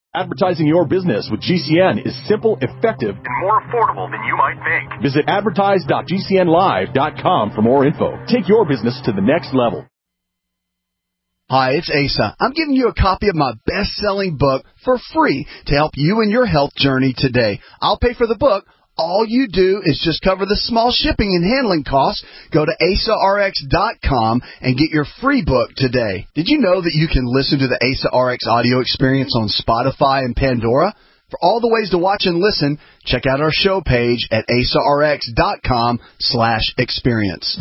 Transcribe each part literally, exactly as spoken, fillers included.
Advertising your business with G C N is simple, effective, and more affordable than you might think. Visit advertise dot g c n live dot com for more info. Take your business to the next level. Hi, it's Asa. I'm giving you a copy of my best-selling book for free to help you in your health journey today. I'll pay for the book. All you do is just cover the small shipping and handling costs. Go to asa r x dot com and get your free book today. Did you know that you can listen to the Asa R X audio experience on Spotify and Pandora? For all the ways to watch and listen, check out our show page at asa r x dot com slash experience.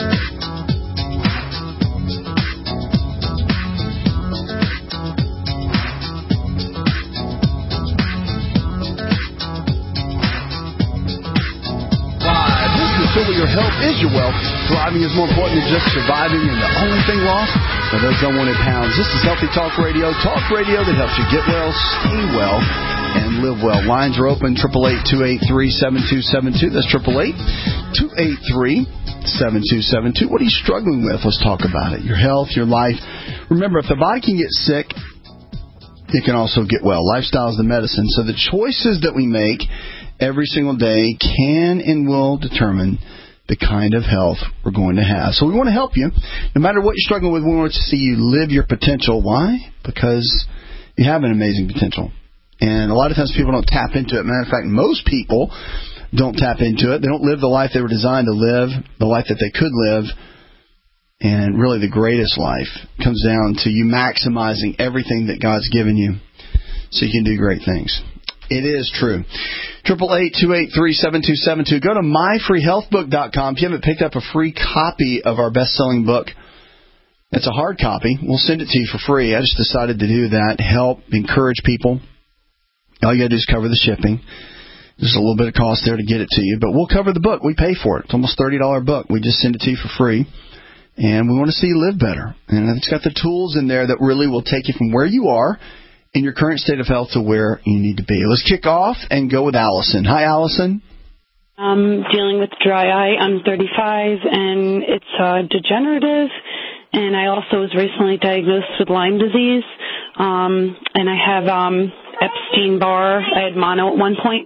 Your health is your wealth. Thriving is more important than just surviving, and the only thing lost are those unwanted pounds. This is Healthy Talk Radio. Talk radio that helps you get well, stay well, and live well. Lines are open, eight eight eight, two eight three, seven two seven two. That's eight eight eight, two eight three, seven two seven two. What are you struggling with? Let's talk about it. Your health, your life. Remember, if the body can get sick, it can also get well. Lifestyle is the medicine. So the choices that we make every single day can and will determine the kind of health we're going to have. So we want to help you. No matter what you're struggling with, we want to see you live your potential. Why? Because you have an amazing potential. And a lot of times people don't tap into it. Matter of fact, most people don't tap into it. They don't live the life they were designed to live, the life that they could live. And really the greatest life comes down to you maximizing everything that God's given you so you can do great things. It is true. eight eight eight, two eight three, seven two seven two. Go to my free health book dot com. If you haven't picked up a free copy of our best-selling book, it's a hard copy. We'll send it to you for free. I just decided to do that, help, encourage people. All you got to do is cover the shipping. There's a little bit of cost there to get it to you, but we'll cover the book. We pay for it. It's almost a thirty dollars book. We just send it to you for free, and we want to see you live better. And it's got the tools in there that really will take you from where you are in your current state of health to where you need to be. Let's kick off and go with Allison. Hi, Allison. I'm dealing with dry eye. I'm thirty-five, and it's uh, degenerative, and I also was recently diagnosed with Lyme disease, um, and I have um, Epstein-Barr. I had mono at one point.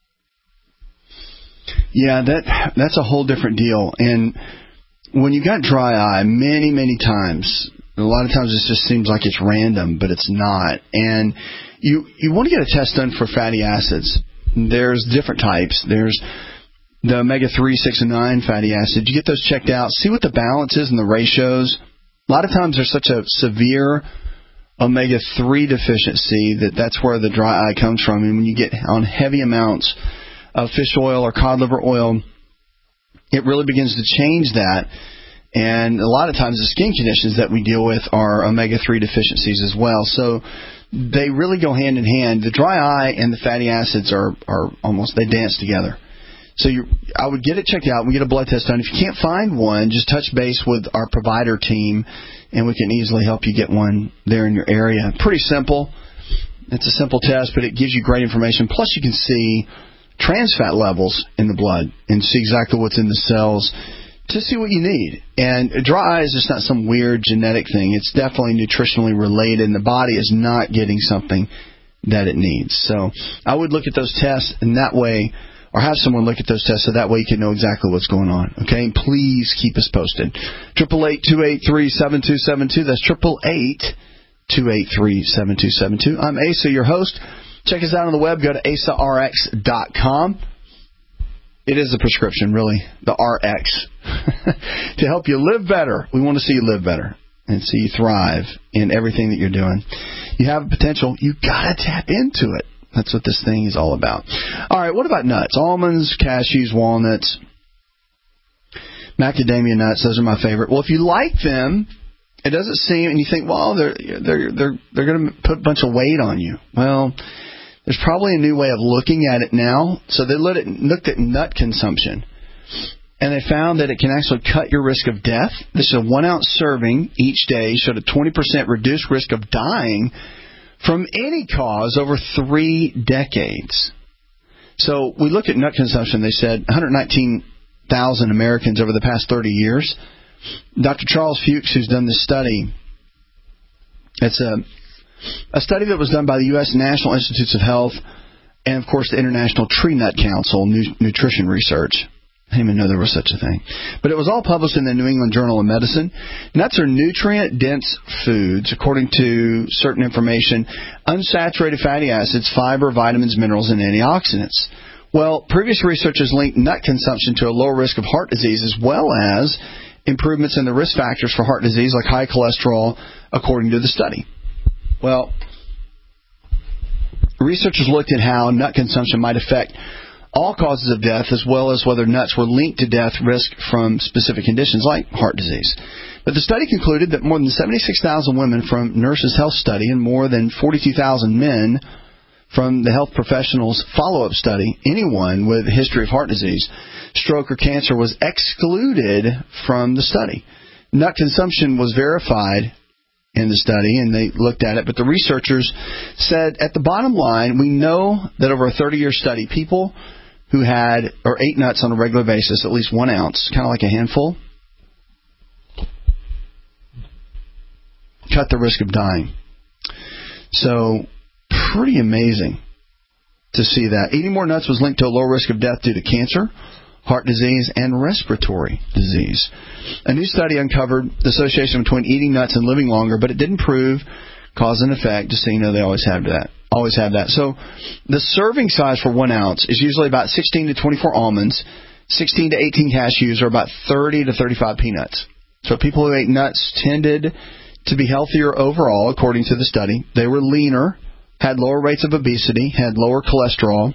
Yeah, that that's a whole different deal. And when you got dry eye, many, many times, a lot of times it just seems like it's random, but it's not. And you you want to get a test done for fatty acids. There's different types. There's the omega three, six, and nine fatty acids. You get those checked out. See what the balance is and the ratios. A lot of times there's such a severe omega three deficiency that that's where the dry eye comes from. And when you get on heavy amounts of fish oil or cod liver oil, it really begins to change that. And a lot of times the skin conditions that we deal with are omega three deficiencies as well. So they really go hand in hand. The dry eye and the fatty acids are, are almost, they dance together. So you, I would get it checked out. We get a blood test done. If you can't find one, just touch base with our provider team, and we can easily help you get one there in your area. Pretty simple. It's a simple test, but it gives you great information. Plus you can see trans fat levels in the blood and see exactly what's in the cells to see what you need. And dry eye is just not some weird genetic thing. It's definitely nutritionally related, and the body is not getting something that it needs. So I would look at those tests in that way, or have someone look at those tests so that way you can know exactly what's going on. Okay? And please keep us posted. eight eight eight, two eight three, seven two seven two. That's eight eight eight, two eight three, seven two seven two. I'm Asa, your host. Check us out on the web. Go to asa r x dot com. It is a prescription, really, the R X, to help you live better. We want to see you live better and see you thrive in everything that you're doing. You have a potential. You've got to tap into it. That's what this thing is all about. All right, what about nuts? Almonds, cashews, walnuts, macadamia nuts. Those are my favorite. Well, if you like them, it doesn't seem, and you think, well, they're they're they're they're going to put a bunch of weight on you. Well, there's probably a new way of looking at it now. So they looked at, looked at nut consumption, and they found that it can actually cut your risk of death. This is a one-ounce serving each day showed a twenty percent reduced risk of dying from any cause over three decades. So we looked at nut consumption. They said one hundred nineteen thousand Americans over the past thirty years. Doctor Charles Fuchs, who's done this study, it's a A study that was done by the U S National Institutes of Health and, of course, the International Tree Nut Council Nutrition Research. I didn't even know there was such a thing. But it was all published in the New England Journal of Medicine. Nuts are nutrient-dense foods, according to certain information, unsaturated fatty acids, fiber, vitamins, minerals, and antioxidants. Well, previous research has linked nut consumption to a lower risk of heart disease as well as improvements in the risk factors for heart disease like high cholesterol, according to the study. Well, researchers looked at how nut consumption might affect all causes of death, as well as whether nuts were linked to death risk from specific conditions like heart disease. But the study concluded that more than seventy-six thousand women from Nurses Health Study and more than forty-two thousand men from the Health Professionals Follow-Up Study, anyone with a history of heart disease, stroke, or cancer was excluded from the study. Nut consumption was verified in the study, and they looked at it, but the researchers said at the bottom line, we know that over a thirty-year study, people who had or ate nuts on a regular basis, at least one ounce, kind of like a handful, cut the risk of dying. So, pretty amazing to see that. Eating more nuts was linked to a lower risk of death due to cancer, heart disease, and respiratory disease. A new study uncovered the association between eating nuts and living longer, but it didn't prove cause and effect, just so you know they always have that. Always have that. So the serving size for one ounce is usually about sixteen to twenty-four almonds, sixteen to eighteen cashews, or about thirty to thirty-five peanuts. So people who ate nuts tended to be healthier overall, according to the study. They were leaner, had lower rates of obesity, had lower cholesterol,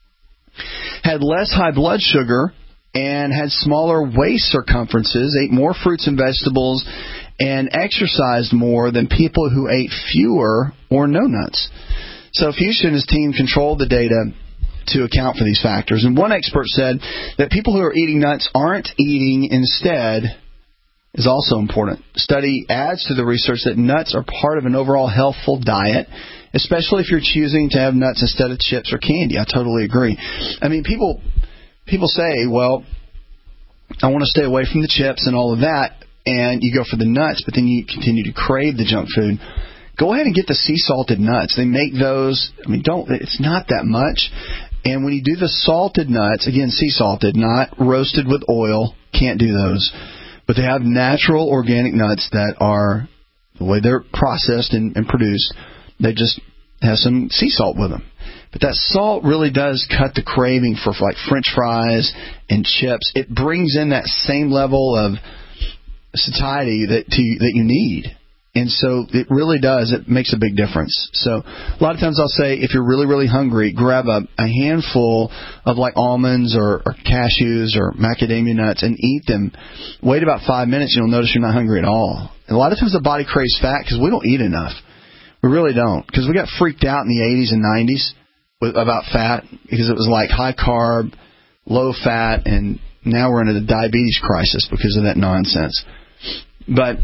had less high blood sugar, and had smaller waist circumferences, ate more fruits and vegetables, and exercised more than people who ate fewer or no nuts. So Fuchsia and his team controlled the data to account for these factors. And one expert said that people who are eating nuts aren't eating instead is also important. The study adds to the research that nuts are part of an overall healthful diet, especially if you're choosing to have nuts instead of chips or candy. I totally agree. I mean, people people say, well, I want to stay away from the chips and all of that, and you go for the nuts, but then you continue to crave the junk food. Go ahead and get the sea salted nuts. They make those, I mean, don't, it's not that much. And when you do the salted nuts, again, sea salted, not roasted with oil, can't do those. But they have natural organic nuts that are, the way they're processed and, and produced, they just have some sea salt with them. But that salt really does cut the craving for like French fries and chips. It brings in that same level of satiety that to, that you need. And so it really does. It makes a big difference. So a lot of times I'll say if you're really, really hungry, grab a, a handful of like almonds or, or cashews or macadamia nuts and eat them. Wait about five minutes and you'll notice you're not hungry at all. And a lot of times the body craves fat because we don't eat enough. We really don't. Because we got freaked out in the eighties and nineties with, about fat because it was like high carb, low fat, and now we're in a diabetes crisis because of that nonsense. But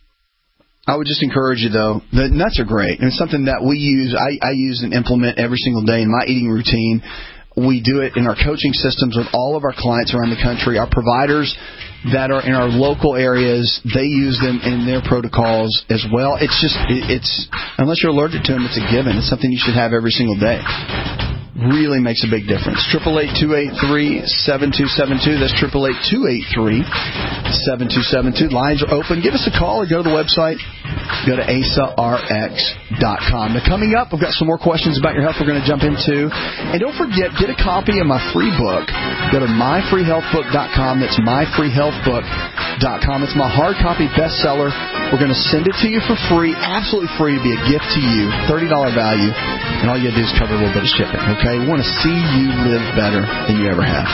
I would just encourage you, though, the nuts are great. And it's something that we use, I, I use and implement every single day in my eating routine. We do it in our coaching systems with all of our clients around the country. Our providers that are in our local areas, they use them in their protocols as well. It's just, it's unless you're allergic to them, it's a given. It's something you should have every single day. Really makes a big difference. eight eight eight, two eight three, seven two seven two. That's eight eight eight, two eight three, seven two seven two. Lines are open. Give us a call or go to the website. Go to A S A R X dot com. Now, coming up, we've got some more questions about your health we're going to jump into. And don't forget, get a copy of my free book. Go to my free health book dot com. That's my free health book dot com. It's my hard copy bestseller. We're going to send it to you for free, absolutely free, to be a gift to you, thirty dollars value. And all you got to do is cover a little bit of shipping, okay? We want to see you live better than you ever have.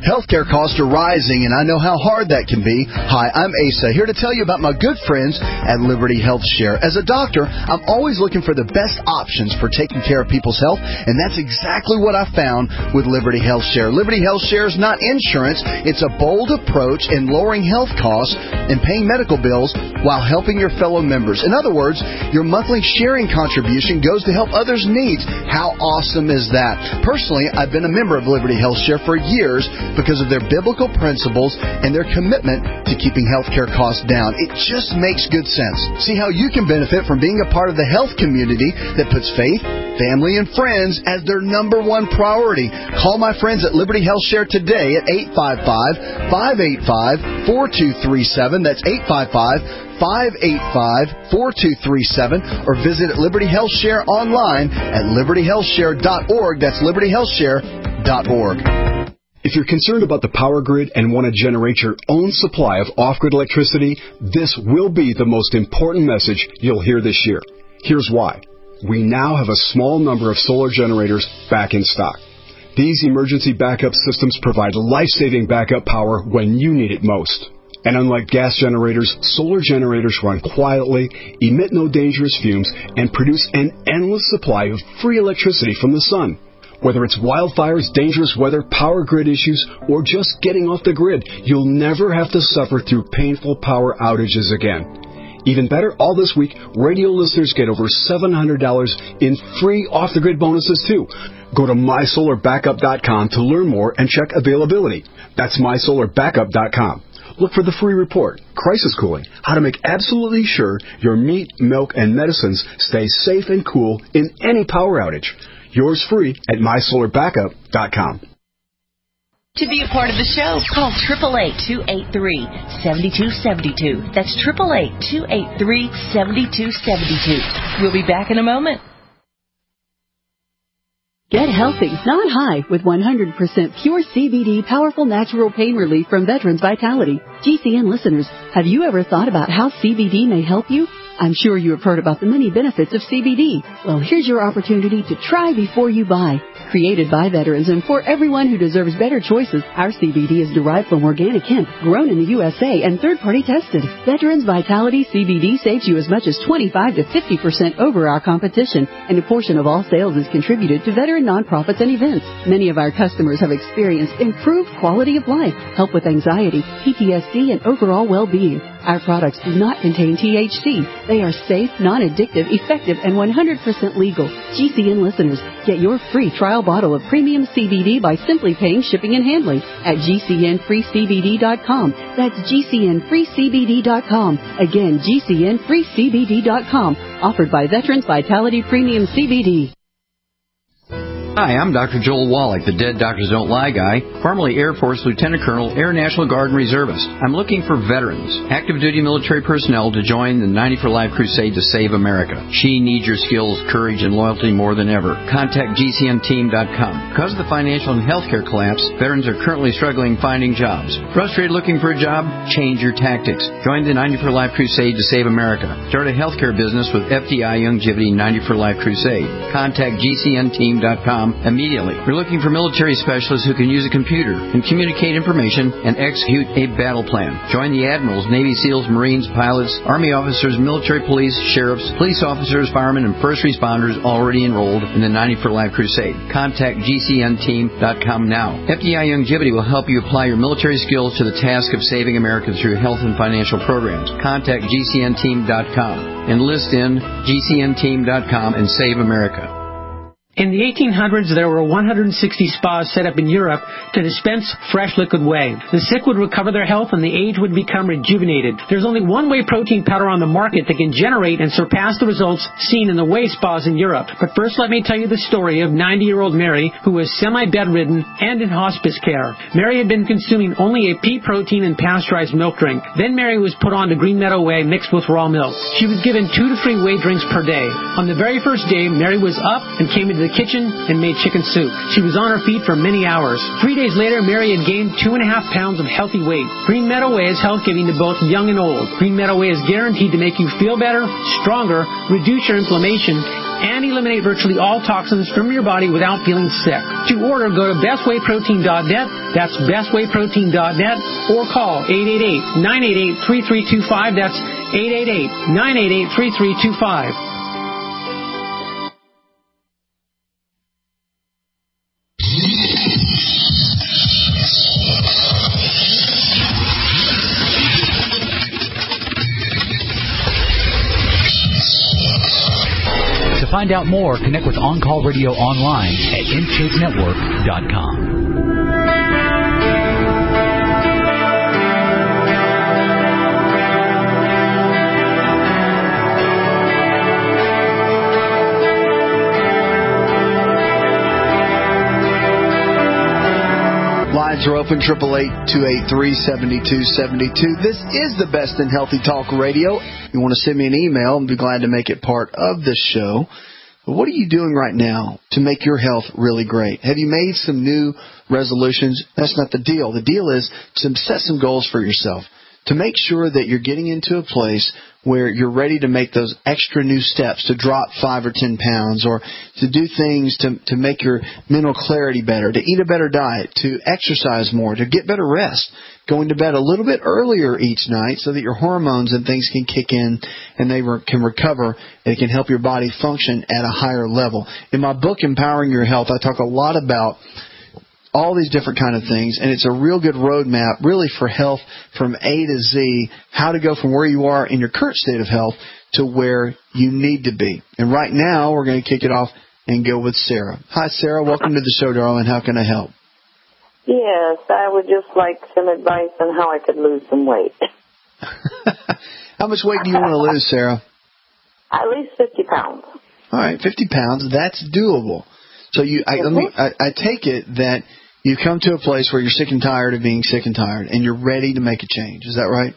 Healthcare costs are rising, and I know how hard that can be. Hi, I'm Asa, here to tell you about my good friends at Liberty Health Share. As a doctor, I'm always looking for the best options for taking care of people's health, and that's exactly what I found with Liberty Health Share. Liberty Health Share is not insurance. It's a bold approach in lowering health costs and paying medical bills while helping your fellow members. In other words, your monthly sharing contribution goes to help others' needs. How awesome is that? Personally, I've been a member of Liberty Health Share for years because of their biblical principles and their commitment to keeping healthcare costs down. It just makes good sense. See how you can benefit from being a part of the health community that puts faith, family, and friends as their number one priority. Call my friends at Liberty Health Share today at eight five five, five eight five, four two three seven. That's eight five five, five eight five, four two three seven, or visit Liberty Health Share online at liberty health share dot org. That's liberty health share dot org. If you're concerned about the power grid and want to generate your own supply of off-grid electricity, this will be the most important message you'll hear this year. Here's why. We now have a small number of solar generators back in stock. These emergency backup systems provide life-saving backup power when you need it most. And unlike gas generators, solar generators run quietly, emit no dangerous fumes, and produce an endless supply of free electricity from the sun. Whether it's wildfires, dangerous weather, power grid issues, or just getting off the grid, you'll never have to suffer through painful power outages again. Even better, all this week, radio listeners get over seven hundred dollars in free off-the-grid bonuses, too. Go to my solar backup dot com to learn more and check availability. That's my solar backup dot com. Look for the free report, Crisis Cooling, how to make absolutely sure your meat, milk, and medicines stay safe and cool in any power outage. Yours free at my solar backup dot com. To be a part of the show, call eight eight eight, two eight three, seven two seven two. That's eight eight eight, two eight three, seven two seven two. We'll be back in a moment. Get healthy, not high, with one hundred percent pure C B D powerful natural pain relief from Veterans Vitality. G C N listeners, have you ever thought about how C B D may help you? I'm sure you have heard about the many benefits of C B D. Well, here's your opportunity to try before you buy. Created by veterans and for everyone who deserves better choices, our C B D is derived from organic hemp, grown in the U S A and third-party tested. Veterans Vitality C B D saves you as much as twenty-five to fifty percent over our competition, and a portion of all sales is contributed to veteran nonprofits and events. Many of our customers have experienced improved quality of life, help with anxiety, P T S D, and overall well-being. Our products do not contain T H C. They are safe, non-addictive, effective, and one hundred percent legal. G C N listeners, get your free trial bottle of premium C B D by simply paying shipping and handling at G C N free C B D dot com. That's G C N free C B D dot com. Again, G C N free C B D dot com. Offered by Veterans Vitality Premium C B D. Hi, I'm Doctor Joel Wallach, the Dead Doctors Don't Lie guy, formerly Air Force Lieutenant Colonel, Air National Guard and Reservist. I'm looking for veterans, active duty military personnel to join the ninety for Life crusade to save America. She needs your skills, courage, and loyalty more than ever. Contact G C N team dot com. Because of the financial and healthcare collapse, veterans are currently struggling finding jobs. Frustrated looking for a job? Change your tactics. Join the ninety for Life crusade to save America. Start a healthcare business with F D I Longevity ninety for Life crusade. Contact G C N team dot com immediately. We're looking for military specialists who can use a computer and communicate information and execute a battle plan. Join the admirals, Navy SEALs, Marines, pilots, Army officers, military police, sheriffs, police officers, firemen, and first responders already enrolled in the ninety for Life crusade. Contact G C N team dot com now. F D I Longevity will help you apply your military skills to the task of saving America through health and financial programs. Contact G C N team dot com. Enlist in G C N team dot com and save America. In the eighteen hundreds, there were one hundred sixty spas set up in Europe to dispense fresh liquid whey. The sick would recover their health and the aged would become rejuvenated. There's only one whey protein powder on the market that can generate and surpass the results seen in the whey spas in Europe. But first, let me tell you the story of ninety-year-old Mary, who was semi-bedridden and in hospice care. Mary had been consuming only a pea protein and pasteurized milk drink. Then Mary was put on to Green Meadow Whey mixed with raw milk. She was given two to three whey drinks per day. On the very first day, Mary was up and came into the kitchen and made chicken soup. She was on her feet for many hours. Three days later, Mary had gained two and a half pounds of healthy weight. Green Meadow Whey is health-giving to both young and old. Green Meadow Whey is guaranteed to make you feel better, stronger, reduce your inflammation, and eliminate virtually all toxins from your body without feeling sick. To order, go to best way protein dot net. That's best way protein dot net, or call eight eight eight, nine eight eight, three three two five. That's eight eight eight, nine eight eight, three three two five. To find out more, connect with On Call Radio online at Intake Network dot com. Lines are open, eight eight eight, two eight three, seven two seven two. This is the best in healthy talk radio. If you want to send me an email, I'd be glad to make it part of this show. But what are you doing right now to make your health really great? Have you made some new resolutions? That's not the deal. The deal is to set some goals for yourself, to make sure that you're getting into a place where you're ready to make those extra new steps, to drop five or ten pounds, or to do things to, to make your mental clarity better, to eat a better diet, to exercise more, to get better rest, going to bed a little bit earlier each night so that your hormones and things can kick in and they re- can recover, and it can help your body function at a higher level. In my book, Empowering Your Health, I talk a lot about all these different kind of things, and it's a real good roadmap really for health from A to Z, how to go from where you are in your current state of health to where you need to be. And right now, we're going to kick it off and go with Sarah. Hi, Sarah. Welcome to the show, darling. How can I help? Yes, I would just like some advice on how I could lose some weight. How much weight do you want to lose, Sarah? At least fifty pounds. All right, fifty pounds. That's doable. So you, I, let me, I, I take it that you come to a place where you're sick and tired of being sick and tired, and you're ready to make a change. Is that right?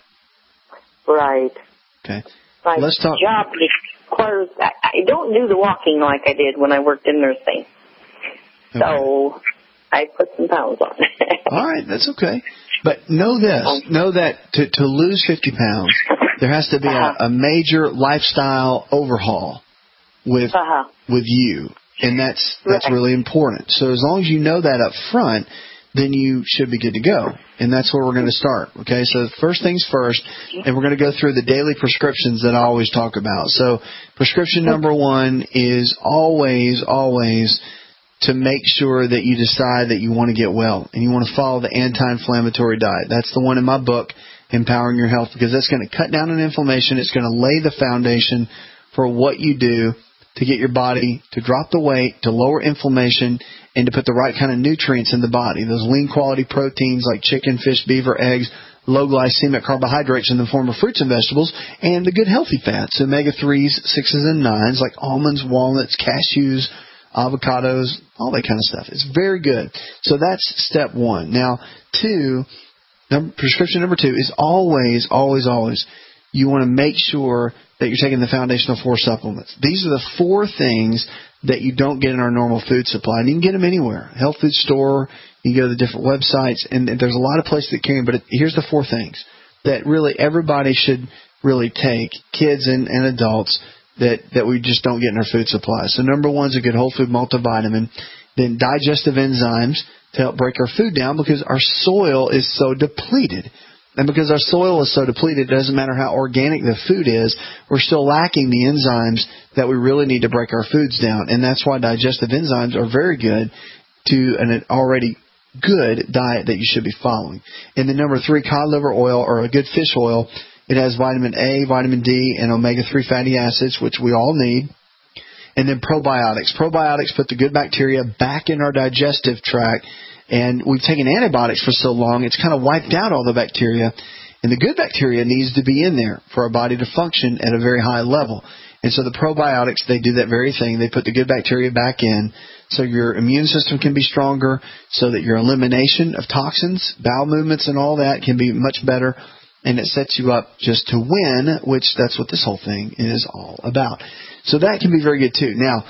Right. Okay. My Let's talk. job requires, I, I don't do the walking like I did when I worked in nursing. Okay. So I put some pounds on. All right, that's okay. But know this, know that to, to lose fifty pounds, there has to be uh-huh. a, a major lifestyle overhaul with uh-huh. with you. And that's that's right. really important. So as long as you know that up front, then you should be good to go. And that's where we're going to start. Okay, so first things first, and we're going to go through the daily prescriptions that I always talk about. So prescription number one is always, always to make sure that you decide that you want to get well and you want to follow the anti-inflammatory diet. That's the one in my book, Empowering Your Health, because that's going to cut down on inflammation. It's going to lay the foundation for what you do to get your body to drop the weight, to lower inflammation, and to put the right kind of nutrients in the body. Those lean quality proteins like chicken, fish, beaver, eggs, low glycemic carbohydrates in the form of fruits and vegetables, and the good healthy fats, omega threes, sixes, and nines like almonds, walnuts, cashews, avocados, all that kind of stuff. It's very good. So that's step one. Now, two, number, prescription number two is always, always, always, you want to make sure that you're taking the foundational four supplements. These are the four things that you don't get in our normal food supply. And you can get them anywhere. Health food store, you can go to the different websites, and there's a lot of places that carry them. But it, here's the four things that really everybody should really take, kids and, and adults, that, that we just don't get in our food supply. So number one is a good whole food multivitamin. Then digestive enzymes to help break our food down because our soil is so depleted. And because our soil is so depleted, it doesn't matter how organic the food is, we're still lacking the enzymes that we really need to break our foods down. And that's why digestive enzymes are very good to an already good diet that you should be following. And then number three, cod liver oil or a good fish oil. It has vitamin A, vitamin D, and omega three fatty acids, which we all need. And then probiotics. Probiotics put the good bacteria back in our digestive tract. And we've taken antibiotics for so long, it's kind of wiped out all the bacteria. And the good bacteria needs to be in there for our body to function at a very high level. And so the probiotics, they do that very thing. They put the good bacteria back in so your immune system can be stronger, so that your elimination of toxins, bowel movements, and all that can be much better. And it sets you up just to win, which that's what this whole thing is all about. So that can be very good too. Now,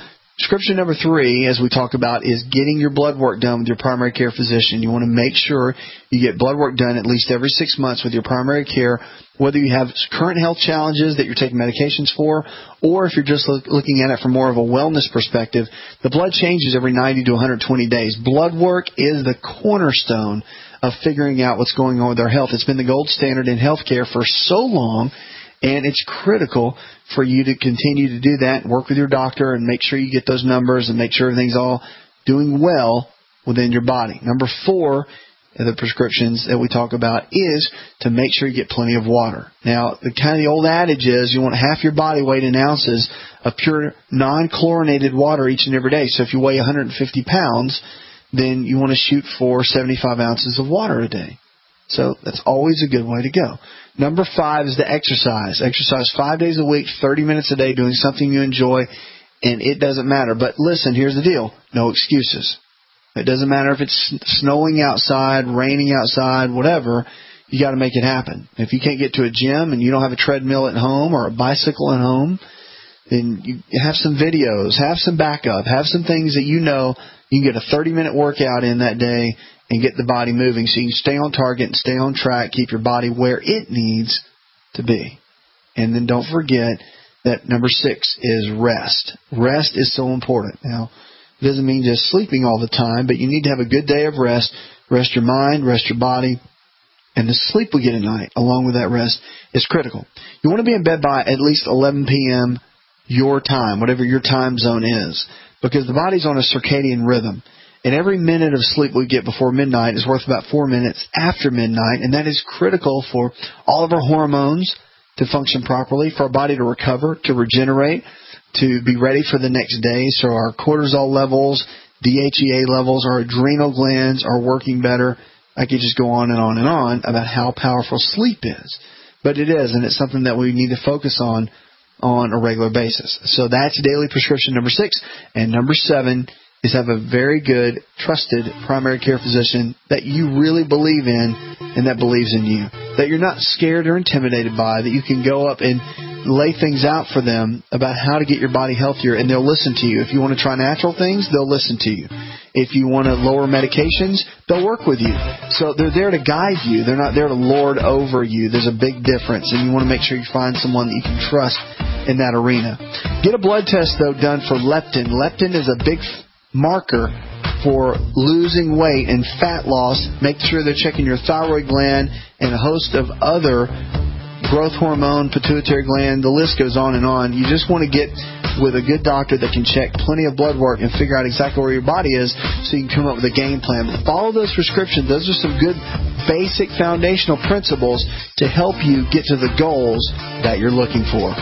Prescription number three, as we talk about, is getting your blood work done with your primary care physician. You want to make sure you get blood work done at least every six months with your primary care, whether you have current health challenges that you're taking medications for, or if you're just look, looking at it from more of a wellness perspective. The blood changes every ninety to one hundred twenty days. Blood work is the cornerstone of figuring out what's going on with our health. It's been the gold standard in healthcare for so long, and it's critical for you to continue to do that and work with your doctor and make sure you get those numbers and make sure everything's all doing well within your body. Number four of the prescriptions that we talk about is to make sure you get plenty of water. Now, the kind of the old adage is you want half your body weight in ounces of pure non-chlorinated water each and every day. So if you weigh one hundred fifty pounds, then you want to shoot for seventy-five ounces of water a day. So that's always a good way to go. Number five is to exercise. Exercise five days a week, thirty minutes a day, doing something you enjoy, and it doesn't matter. But listen, here's the deal. No excuses. It doesn't matter if it's snowing outside, raining outside, whatever. You got to make it happen. If you can't get to a gym and you don't have a treadmill at home or a bicycle at home, then you have some videos, have some backup, have some things that you know you can get a thirty-minute workout in that day and get the body moving so you can stay on target and stay on track, keep your body where it needs to be. And then don't forget that number six is rest. Rest is so important. Now, it doesn't mean just sleeping all the time, but you need to have a good day of rest. Rest your mind, rest your body, and the sleep we get at night along with that rest is critical. You want to be in bed by at least eleven p.m. your time, whatever your time zone is, because the body's on a circadian rhythm. And every minute of sleep we get before midnight is worth about four minutes after midnight, and that is critical for all of our hormones to function properly, for our body to recover, to regenerate, to be ready for the next day. So our cortisol levels, D H E A levels, our adrenal glands are working better. I could just go on and on and on about how powerful sleep is. But it is, and it's something that we need to focus on on a regular basis. So that's daily prescription number six. And number seven is have a very good, trusted primary care physician that you really believe in and that believes in you, that you're not scared or intimidated by, that you can go up and lay things out for them about how to get your body healthier, and they'll listen to you. If you want to try natural things, they'll listen to you. If you want to lower medications, they'll work with you. So they're there to guide you. They're not there to lord over you. There's a big difference, and you want to make sure you find someone that you can trust in that arena. Get a blood test, though, done for leptin. Leptin is a big marker for losing weight and fat loss. Make sure they're checking your thyroid gland and a host of other growth hormone, pituitary gland, the list goes on and on. You just want to get with a good doctor that can check plenty of blood work and figure out exactly where your body is so you can come up with a game plan. But follow those prescriptions. Those are some good basic foundational principles to help you get to the goals that you're looking for.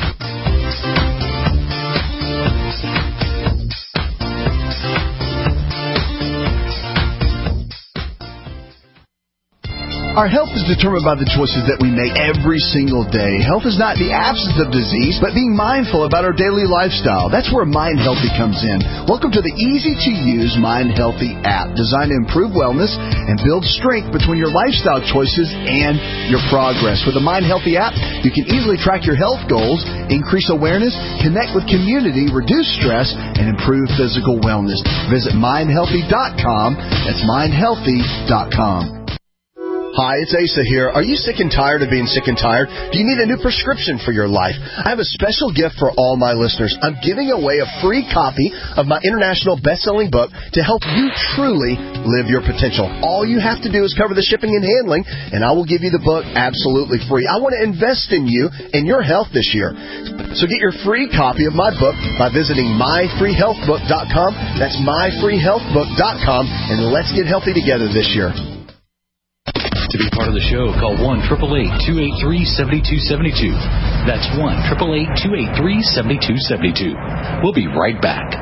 Our health is determined by the choices that we make every single day. Health is not the absence of disease, but being mindful about our daily lifestyle. That's where Mind Healthy comes in. Welcome to the easy-to-use Mind Healthy app, designed to improve wellness and build strength between your lifestyle choices and your progress. With the Mind Healthy app, you can easily track your health goals, increase awareness, connect with community, reduce stress, and improve physical wellness. Visit mind healthy dot com. That's mind healthy dot com. Hi, it's Asa here. Are you sick and tired of being sick and tired? Do you need a new prescription for your life? I have a special gift for all my listeners. I'm giving away a free copy of my international best-selling book to help you truly live your potential. All you have to do is cover the shipping and handling, and I will give you the book absolutely free. I want to invest in you and your health this year. So get your free copy of my book by visiting my free health book dot com. That's my free health book dot com, and let's get healthy together this year. To be part of the show, call one eight eight eight, two eight three, seven two seven two. That's one eight eight eight, two eight three, seven two seven two. We'll be right back.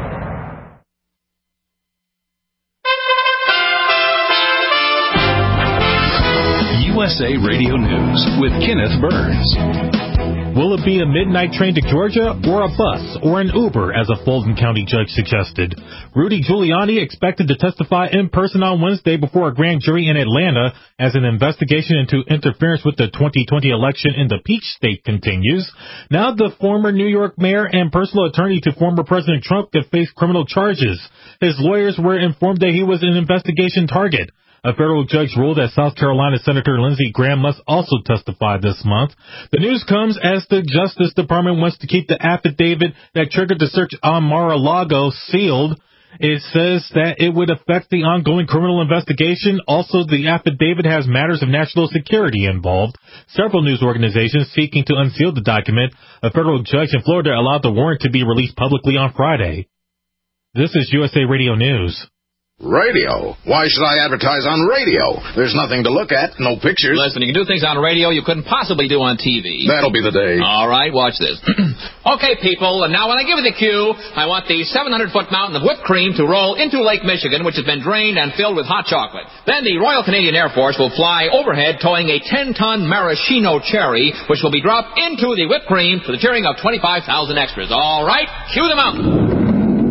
U S A Radio News with Kenneth Burns. Will it be a midnight train to Georgia or a bus or an Uber, as a Fulton County judge suggested? Rudy Giuliani expected to testify in person on Wednesday before a grand jury in Atlanta as an investigation into interference with the twenty twenty election in the Peach State continues. Now the former New York mayor and personal attorney to former President Trump could face criminal charges. His lawyers were informed that he was an investigation target. A federal judge ruled that South Carolina Senator Lindsey Graham must also testify this month. The news comes as the Justice Department wants to keep the affidavit that triggered the search on Mar-a-Lago sealed. It says that it would affect the ongoing criminal investigation. Also, the affidavit has matters of national security involved. Several news organizations seeking to unseal the document. A federal judge in Florida allowed the warrant to be released publicly on Friday. This is U S A Radio News. Radio? Why should I advertise on radio? There's nothing to look at, no pictures. Listen, you can do things on radio you couldn't possibly do on T V. That'll be the day. All right, watch this. Okay, people, and now when I give you the cue, I want the seven hundred foot mountain of whipped cream to roll into Lake Michigan, which has been drained and filled with hot chocolate. Then the Royal Canadian Air Force will fly overhead towing a ten ton maraschino cherry, which will be dropped into the whipped cream to the cheering of twenty-five thousand extras. All right, cue the mountain.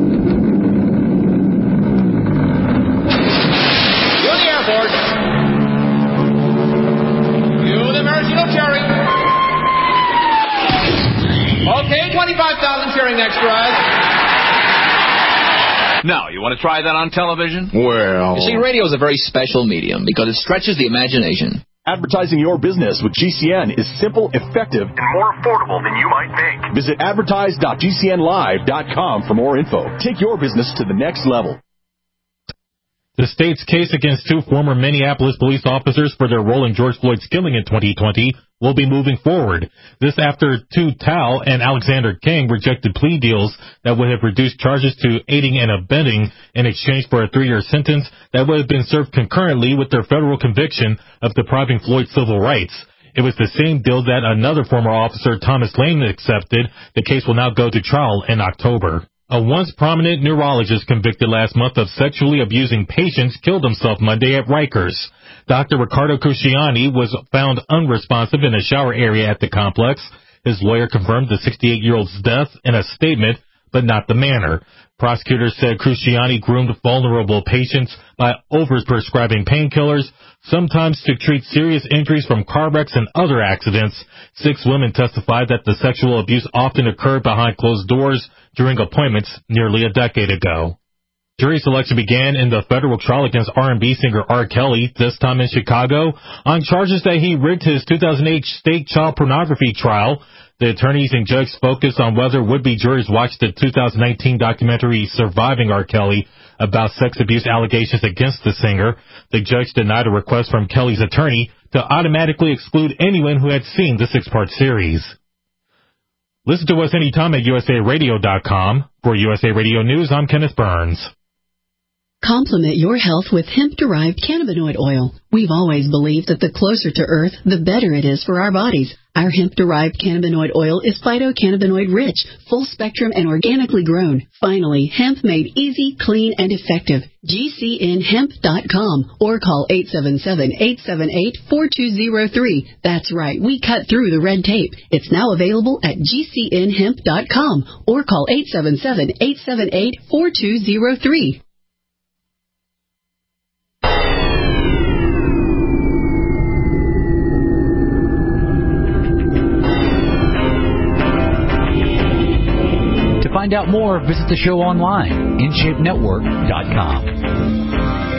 Okay, twenty-five thousand cheering extras. Now, you want to try that on television? Well... You see, radio is a very special medium because it stretches the imagination. Advertising your business with G C N is simple, effective, and more affordable than you might think. Visit advertise dot G C N live dot com for more info. Take your business to the next level. The state's case against two former Minneapolis police officers for their role in George Floyd's killing in twenty twenty will be moving forward. This after Tu Tao and Alexander King rejected plea deals that would have reduced charges to aiding and abetting in exchange for a three-year sentence that would have been served concurrently with their federal conviction of depriving Floyd's civil rights. It was the same deal that another former officer, Thomas Lane, accepted. The case will now go to trial in October. A once prominent neurologist convicted last month of sexually abusing patients killed himself Monday at Rikers. Doctor Riccardo Cusciani was found unresponsive in a shower area at the complex. His lawyer confirmed the sixty-eight-year-old's death in a statement, but not the manner. Prosecutors said Cusciani groomed vulnerable patients by overprescribing painkillers, sometimes to treat serious injuries from car wrecks and other accidents. Six women testified that the sexual abuse often occurred behind closed doors during appointments nearly a decade ago. Jury selection began in the federal trial against R and B singer R. Kelly, this time in Chicago, on charges that he rigged his two thousand eight state child pornography trial. The attorneys and judge focused on whether would-be jurors watched the two thousand nineteen documentary Surviving R. Kelly about sex abuse allegations against the singer. The judge denied a request from Kelly's attorney to automatically exclude anyone who had seen the six-part series. Listen to us anytime at U S A radio dot com. For U S A Radio News, I'm Kenneth Burns. Complement your health with hemp-derived cannabinoid oil. We've always believed that the closer to Earth, the better it is for our bodies. Our hemp-derived cannabinoid oil is phytocannabinoid-rich, full-spectrum, and organically grown. Finally, hemp made easy, clean, and effective. G C N hemp dot com or call eight seven seven, eight seven eight, four two zero three. That's right, we cut through the red tape. It's now available at G C N hemp dot com or call eight seven seven, eight seven eight, four two zero three. To find out more, visit the show online, in shape network dot com.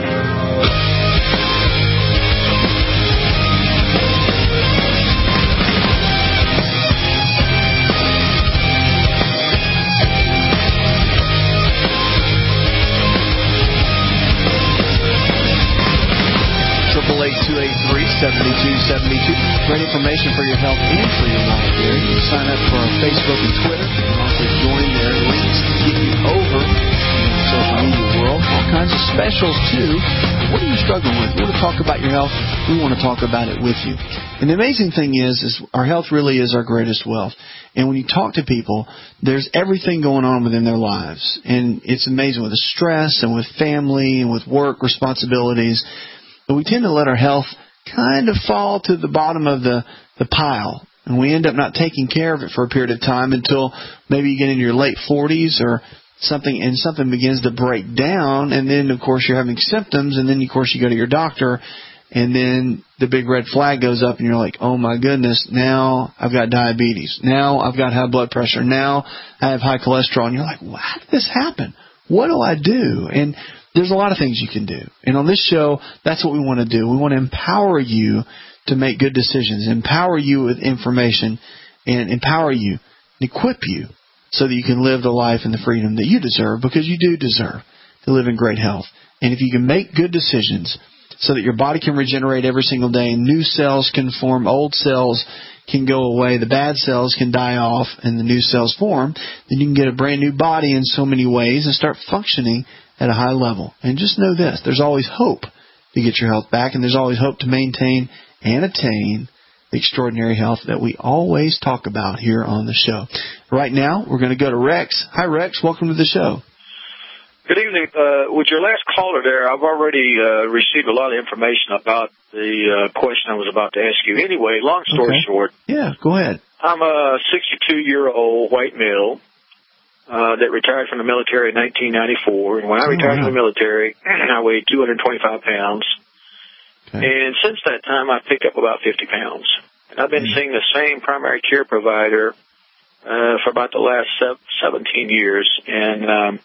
two eight three, seven two seven two. Great information for your health and for your life here. You can sign up for our Facebook and Twitter. You can also join their links to get you over in the social media world. All kinds of specials, too. What are you struggling with? You want to talk about your health? We want to talk about it with you. And the amazing thing is, is our health really is our greatest wealth. And when you talk to people, there's everything going on within their lives. And it's amazing with the stress and with family and with work responsibilities. But we tend to let our health kind of fall to the bottom of the, the pile. And we end up not taking care of it for a period of time until maybe you get into your late forties or something, and something begins to break down. And then, of course, you're having symptoms. And then, of course, you go to your doctor. And then the big red flag goes up, and you're like, oh, my goodness, now I've got diabetes. Now I've got high blood pressure. Now I have high cholesterol. And you're like, well, how did this happen? What do I do? And there's a lot of things you can do. And on this show, that's what we want to do. We want to empower you to make good decisions, empower you with information, and empower you, and equip you so that you can live the life and the freedom that you deserve, because you do deserve to live in great health. And if you can make good decisions so that your body can regenerate every single day, and new cells can form, old cells can go away, the bad cells can die off, and the new cells form, then you can get a brand new body in so many ways and start functioning at a high level. And just know this, there's always hope to get your health back, and there's always hope to maintain and attain the extraordinary health that we always talk about here on the show. Right now, we're going to go to Rex. Hi, Rex. Welcome to the show. Good evening. Uh, with your last caller there, I've already uh, received a lot of information about the uh, question I was about to ask you. Anyway, long story Okay. short. Yeah, go ahead. I'm a sixty-two-year-old white male uh, that retired from the military in nineteen ninety-four. And when I Oh, retired wow. from the military, I weighed two hundred twenty-five pounds. Okay. And since that time, I've picked up about fifty pounds. And I've been seeing the same primary care provider uh, for about the last seventeen years. And um,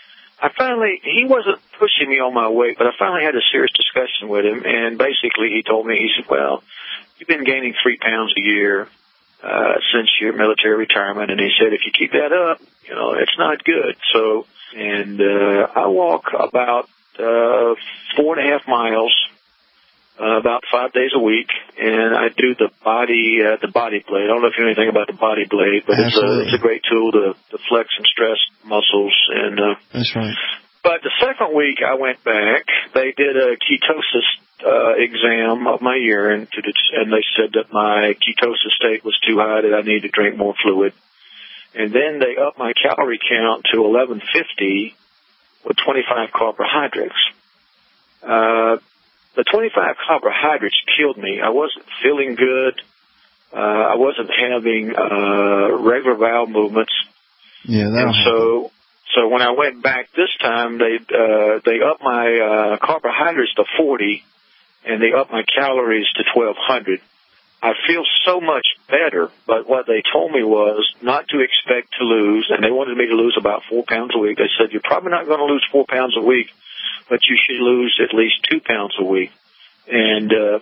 I finally, he wasn't pushing me on my weight, but I finally had a serious discussion with him. And basically, he told me, he said, well, you've been gaining three pounds a year uh, since your military retirement. And he said, if you keep that up, you know, it's not good. So, and uh, I walk about uh, four and a half miles Uh, about five days a week, and I do the body uh, the body blade. I don't know if you know anything about the body blade, but it's a, it's a great tool to, to flex and stress muscles. And uh, That's right. But the second week I went back, they did a ketosis uh, exam of my urine, to det- and they said that my ketosis state was too high, that I needed to drink more fluid. And then they upped my calorie count to eleven fifty with twenty-five carbohydrates. Uh, The twenty-five carbohydrates killed me. I wasn't feeling good. Uh, I wasn't having uh, regular bowel movements. Yeah, that. And so, so when I went back this time, they uh, they upped my uh, carbohydrates to forty, and they upped my calories to twelve hundred. I feel so much better, but what they told me was not to expect to lose, and they wanted me to lose about four pounds a week. They said, you're probably not going to lose four pounds a week, but you should lose at least two pounds a week. And uh,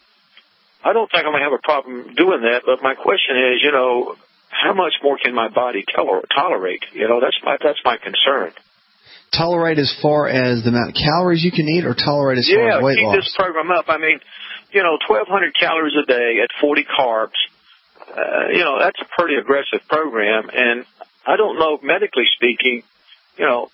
I don't think I'm going to have a problem doing that, but my question is, you know, how much more can my body toler- tolerate? You know, that's my that's my concern. Tolerate as far as the amount of calories you can eat, or tolerate as yeah, far as weight keep loss? this program up. I mean, you know, twelve hundred calories a day at forty carbs, uh, you know, that's a pretty aggressive program. And I don't know, medically speaking, you know,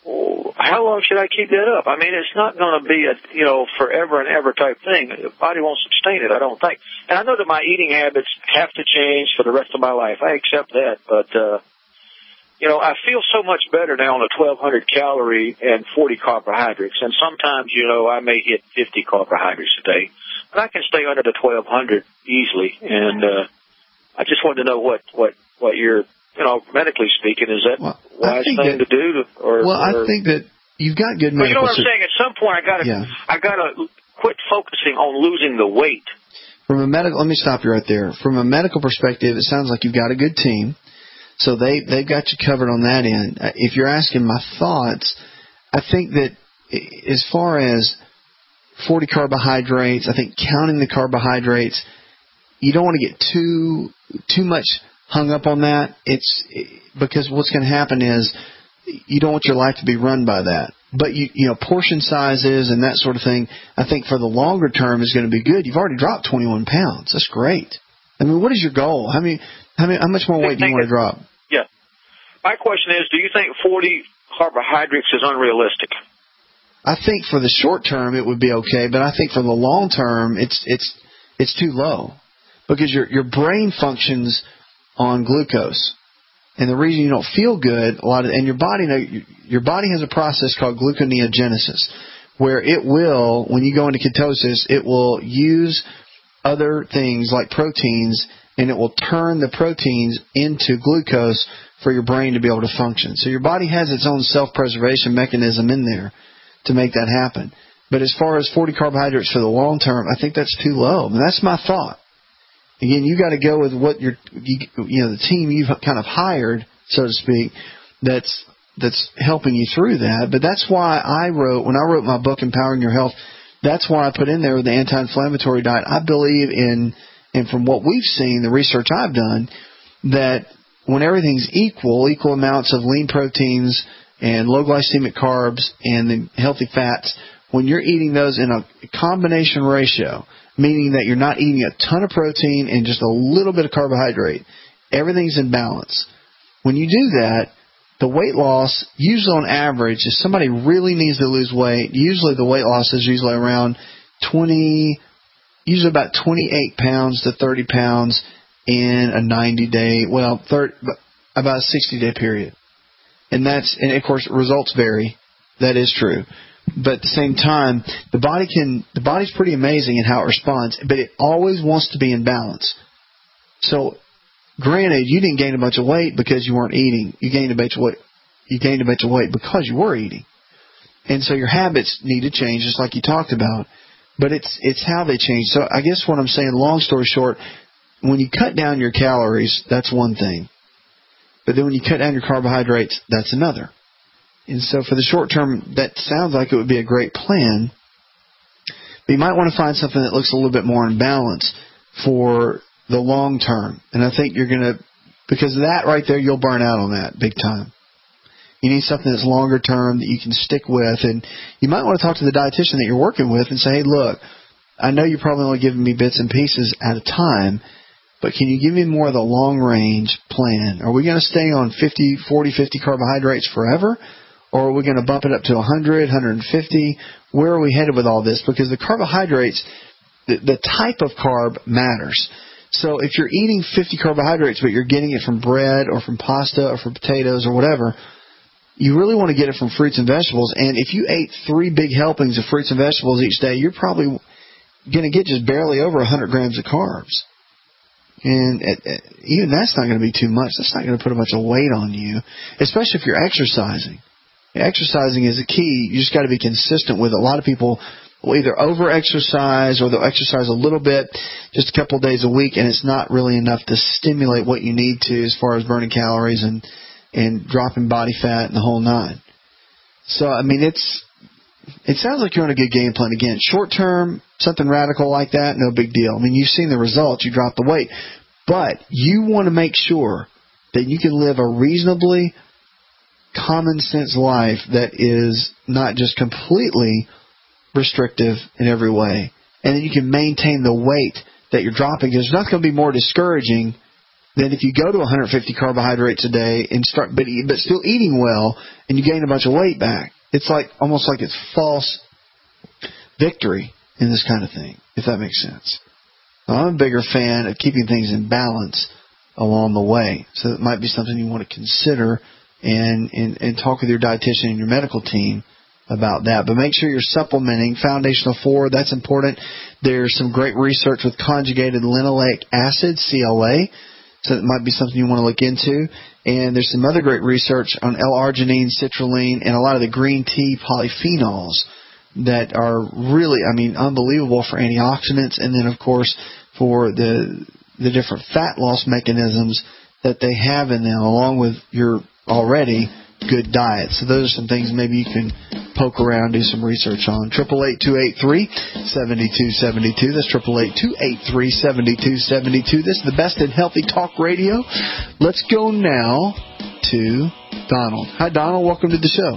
how long should I keep that up? I mean, it's not going to be a, you know, forever and ever type thing. The body won't sustain it, I don't think. And I know that my eating habits have to change for the rest of my life. I accept that. But, uh, you know, I feel so much better now on a twelve hundred calorie and forty carbohydrates. And sometimes, you know, I may hit fifty carbohydrates a day. But I can stay under the twelve hundred easily. And uh, I just wanted to know what, what, what your... You know, medically speaking, is that well, wise thing that, to do? To, or, well, I or, think that you've got good medical... Well, you know what I'm saying? At some point, I got to, yeah. I got to quit focusing on losing the weight. From a medical, let me stop you right there. From a medical perspective, it sounds like you've got a good team, so they they've got you covered on that end. If you're asking my thoughts, I think that as far as forty carbohydrates, I think counting the carbohydrates, you don't want to get too too much hung up on that. It's because what's going to happen is you don't want your life to be run by that. But you you know, portion sizes and that sort of thing, I think for the longer term is going to be good. You've already dropped twenty-one pounds. That's great. I mean, what is your goal? How many how many how much more weight do you want to drop? Yeah. My question is, do you think forty carbohydrates is unrealistic? I think for the short term it would be okay, but I think for the long term it's it's it's too low, because your your brain functions on glucose, and the reason you don't feel good a lot of, and your body your body has a process called gluconeogenesis, where it will, when you go into ketosis, it will use other things like proteins, and it will turn the proteins into glucose for your brain to be able to function. So your body has its own self-preservation mechanism in there to make that happen. But as far as forty carbohydrates for the long term, I think that's too low. I mean, that's my thought. Again, you got to go with what your, you, you know, the team you've kind of hired, so to speak, that's that's helping you through that. But that's why I wrote, when I wrote my book, Empowering Your Health, that's why I put in there the anti-inflammatory diet. I believe in, and from what we've seen, the research I've done, that when everything's equal, equal amounts of lean proteins and low glycemic carbs and the healthy fats, when you're eating those in a combination ratio, meaning that you're not eating a ton of protein and just a little bit of carbohydrate, everything's in balance. When you do that, the weight loss, usually on average, if somebody really needs to lose weight, usually the weight loss is usually around twenty, usually about twenty-eight pounds to thirty pounds in a ninety-day, well, thirty, about a sixty-day period. And that's, and of course, results vary. That is true. But at the same time, the body can, the body's pretty amazing in how it responds, but it always wants to be in balance. So, granted, you didn't gain a bunch of weight because you weren't eating. You gained a bunch of weight. You gained a bunch of weight because you were eating. And so your habits need to change, just like you talked about. But it's it's how they change. So I guess what I'm saying, long story short, when you cut down your calories, that's one thing. But then when you cut down your carbohydrates, that's another. And so for the short term, that sounds like it would be a great plan. But you might want to find something that looks a little bit more in balance for the long term. And I think you're going to, because of that right there, you'll burn out on that big time. You need something that's longer term that you can stick with. And you might want to talk to the dietitian that you're working with and say, hey, look, I know you're probably only giving me bits and pieces at a time, but can you give me more of the long-range plan? Are we going to stay on fifty, forty, fifty carbohydrates forever? Or are we going to bump it up to one hundred, one hundred fifty? Where are we headed with all this? Because the carbohydrates, the, the type of carb matters. So if you're eating fifty carbohydrates, but you're getting it from bread or from pasta or from potatoes or whatever, you really want to get it from fruits and vegetables. And if you ate three big helpings of fruits and vegetables each day, you're probably going to get just barely over one hundred grams of carbs. And it, it, even that's not going to be too much. That's not going to put a bunch of weight on you, especially if you're exercising. Exercising is a key. You just got to be consistent with it. A lot of people will either over-exercise or they'll exercise a little bit, just a couple of days a week, and it's not really enough to stimulate what you need to as far as burning calories and, and dropping body fat and the whole nine. So, I mean, it's it sounds like you're on a good game plan. Again, short-term, something radical like that, no big deal. I mean, you've seen the results. You dropped the weight. But you want to make sure that you can live a reasonably common sense life that is not just completely restrictive in every way, and then you can maintain the weight that you're dropping. There's nothing going to be more discouraging than if you go to one hundred fifty carbohydrates a day and start, but but still eating well, and you gain a bunch of weight back. It's like almost like it's false victory in this kind of thing, if that makes sense. I'm a bigger fan of keeping things in balance along the way, so it might be something you want to consider. And, and, and talk with your dietitian and your medical team about that. But make sure you're supplementing Foundational four. That's important. There's some great research with conjugated linoleic acid, C L A. So that might be something you want to look into. And there's some other great research on L-arginine, citrulline, and a lot of the green tea polyphenols that are really, I mean, unbelievable for antioxidants. And then, of course, for the the different fat loss mechanisms that they have in them, along with your already good diet. So those are some things maybe you can poke around, do some research on. eight eight eight, two eight three, seven two seven two. That's eight eight eight, two eight three, seven two seven two. This is the best in healthy talk radio. Let's go now to Donald. Hi, Donald. Welcome to the show.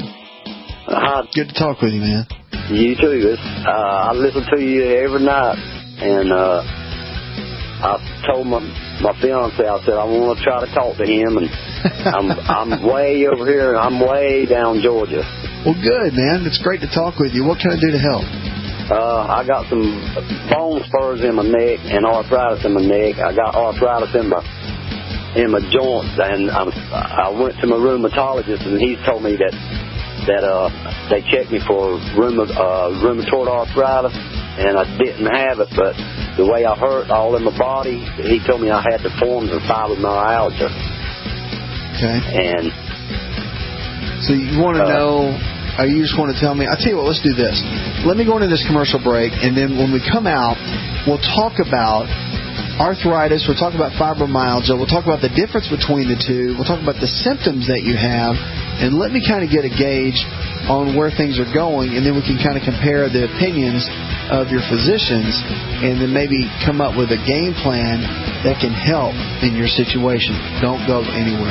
Uh, good to talk with you, man. You too. This, uh, I listen to you every night, and uh, I told my my fiance, I said I want to try to talk to him, and I'm I'm way over here, and I'm way down Georgia. Well, good, man. It's great to talk with you. What can I do to help? Uh, I got some bone spurs in my neck and arthritis in my neck. I got arthritis in my in my joints, and I'm, I went to my rheumatologist, and he's told me that that uh, they checked me for rheuma, uh, rheumatoid arthritis, and I didn't have it, but the way I hurt all in my body, he told me I had the forms of fibromyalgia. Okay. And so you want to uh, know, or you just want to tell me, I'll tell you what, let's do this. Let me go into this commercial break, and then when we come out, we'll talk about arthritis, we'll talk about fibromyalgia, we'll talk about the difference between the two, we'll talk about the symptoms that you have, and let me kind of get a gauge on where things are going, and then we can kind of compare the opinions of your physicians, and then maybe come up with a game plan that can help in your situation. Don't go anywhere.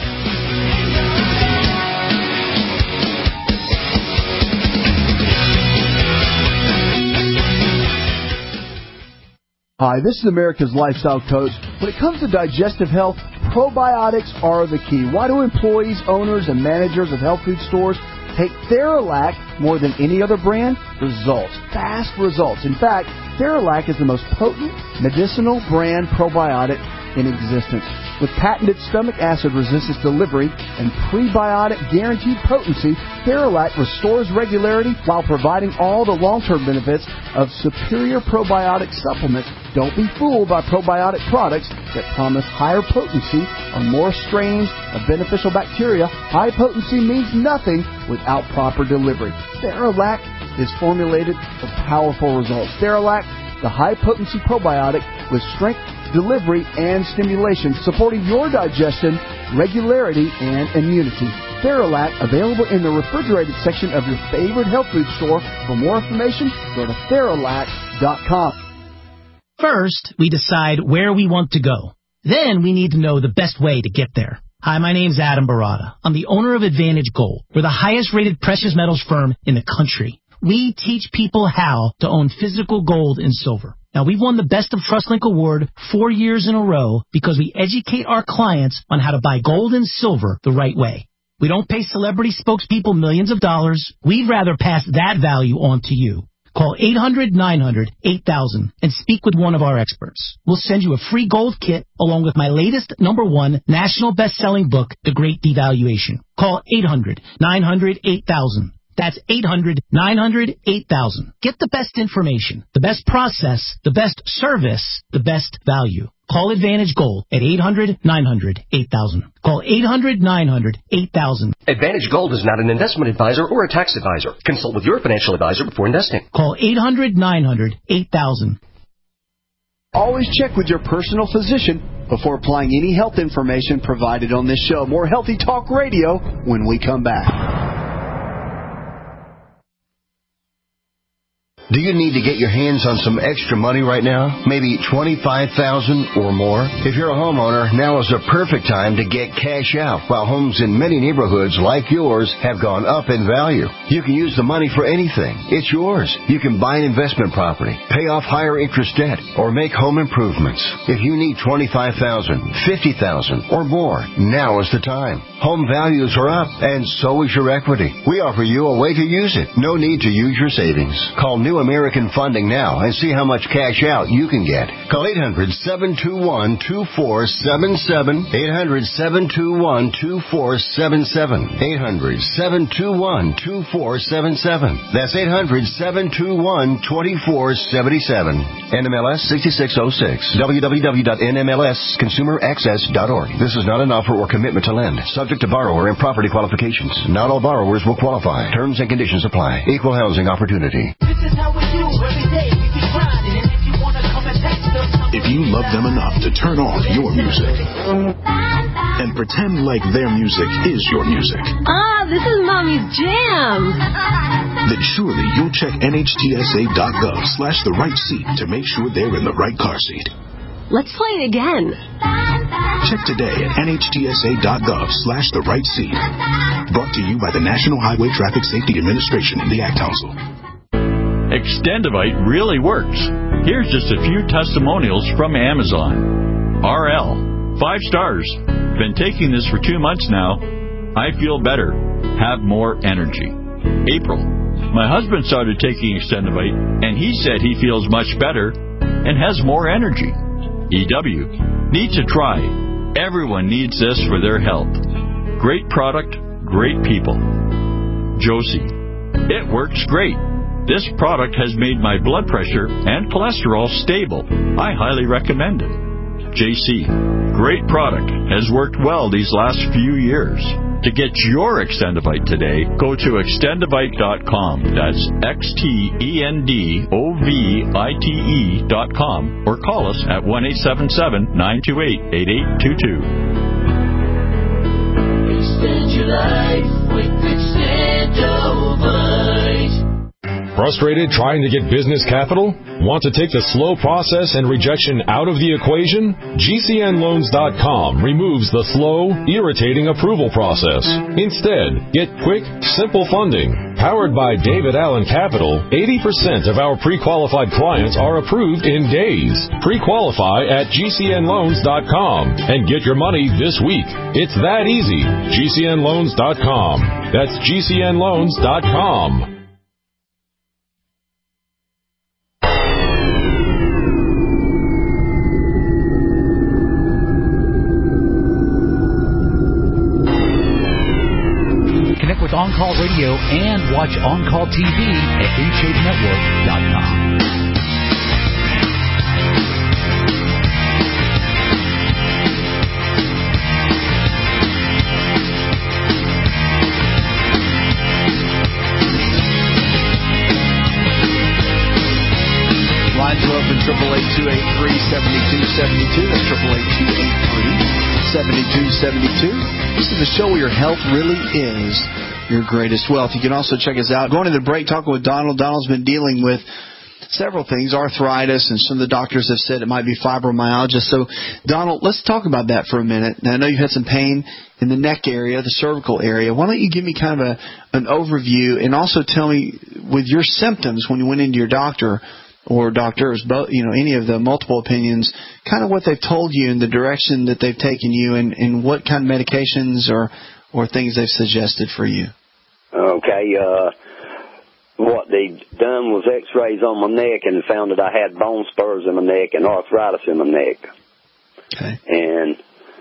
Hi, this is America's Lifestyle Coach. When it comes to digestive health, probiotics are the key. Why do employees, owners, and managers of health food stores take Theralac more than any other brand? Results. Fast results. In fact, Theralac is the most potent medicinal brand probiotic in existence. With patented stomach acid resistance delivery and prebiotic guaranteed potency, Theralac restores regularity while providing all the long-term benefits of superior probiotic supplements. Don't be fooled by probiotic products that promise higher potency or more strains of beneficial bacteria. High potency means nothing without proper delivery. Theralac is formulated for powerful results. Theralac, the high-potency probiotic with strength, delivery, and stimulation, supporting your digestion, regularity, and immunity. Theralac, available in the refrigerated section of your favorite health food store. For more information, go to Theralac dot com. First, we decide where we want to go. Then we need to know the best way to get there. Hi, my name's Adam Barada. I'm the owner of Advantage Gold. We're the highest-rated precious metals firm in the country. We teach people how to own physical gold and silver. Now, we've won the Best of TrustLink Award four years in a row because we educate our clients on how to buy gold and silver the right way. We don't pay celebrity spokespeople millions of dollars. We'd rather pass that value on to you. Call eight hundred, nine hundred, eight thousand and speak with one of our experts. We'll send you a free gold kit along with my latest number one national best-selling book, The Great Devaluation. Call eight hundred, nine hundred, eight thousand. That's eight hundred, nine hundred, eight thousand. Get the best information, the best process, the best service, the best value. Call Advantage Gold at eight hundred, nine hundred, eight thousand. Call eight hundred, nine hundred, eight thousand. Advantage Gold is not an investment advisor or a tax advisor. Consult with your financial advisor before investing. Call eight hundred, nine hundred, eight thousand. Always check with your personal physician before applying any health information provided on this show. More Healthy Talk Radio when we come back. Do you need to get your hands on some extra money right now? Maybe twenty-five thousand dollars or more? If you're a homeowner, now is the perfect time to get cash out. While homes in many neighborhoods like yours have gone up in value, you can use the money for anything. It's yours. You can buy an investment property, pay off higher interest debt, or make home improvements. If you need twenty-five thousand dollars, fifty thousand dollars, or more, now is the time. Home values are up, and so is your equity. We offer you a way to use it. No need to use your savings. Call New American Funding now and see how much cash out you can get. Call eight hundred, seven two one, two four seven seven, eight hundred, seven two one, two four seven seven, eight hundred, seven two one, two four seven seven. That's eight hundred, seven two one, two four seven seven. N M L S sixty-six oh six. w w w dot n m l s consumer access dot org. This is not an offer or commitment to lend. Subject to borrower and property qualifications. Not all borrowers will qualify. Terms and conditions apply. Equal housing opportunity. This is how we do every day. We keep grinding, and if you wanna come and text us, if you love them enough to turn off your music and pretend like their music is your music, ah, this is Mommy's jam, then surely you'll check N H T S A dot gov slash the right seat to make sure they're in the right car seat. Let's play it again. Check today at N H T S A dot gov slash the right seat. Brought to you by the National Highway Traffic Safety Administration and the Ad Council. Extendivite really works. Here's just a few testimonials from Amazon. R L, five stars. Been taking this for two months now. I feel better. Have more energy. April, my husband started taking Extendivite, and he said he feels much better and has more energy. E W, need to try. Everyone needs this for their health. Great product, great people. Josie. It works great. This product has made my blood pressure and cholesterol stable. I highly recommend it. J C, great product, has worked well these last few years. To get your Extendovite today, go to extendovite dot com. That's X T E N D O V I T E dot com or call us at one eight seven seven, nine two eight, eight eight two two. Extend your life with Extendovite. Frustrated trying to get business capital? Want to take the slow process and rejection out of the equation? G C N loans dot com removes the slow, irritating approval process. Instead, get quick, simple funding. Powered by David Allen Capital, eighty percent of our pre-qualified clients are approved in days. Pre-qualify at G C N loans dot com and get your money this week. It's that easy. G C N loans dot com. That's G C N loans dot com. Connect with On Call Radio and watch On Call T V at in shape network dot com. Lines are open, triple eight two eight three seven two seven two. That's triple eight two eight three seven two seven two. This is the show where your health really is your greatest wealth. You can also check us out. Going to the break, talking with Donald. Donald's been dealing with several things, arthritis, and some of the doctors have said it might be fibromyalgia. So, Donald, let's talk about that for a minute. Now, I know you had some pain in the neck area, the cervical area. Why don't you give me kind of a, an overview and also tell me, with your symptoms when you went into your doctor or doctors, both, you know, any of the multiple opinions, kind of what they've told you and the direction that they've taken you and, and what kind of medications or, or things they've suggested for you. Okay, uh, what they done was x-rays on my neck and found that I had bone spurs in my neck and arthritis in my neck. Okay. And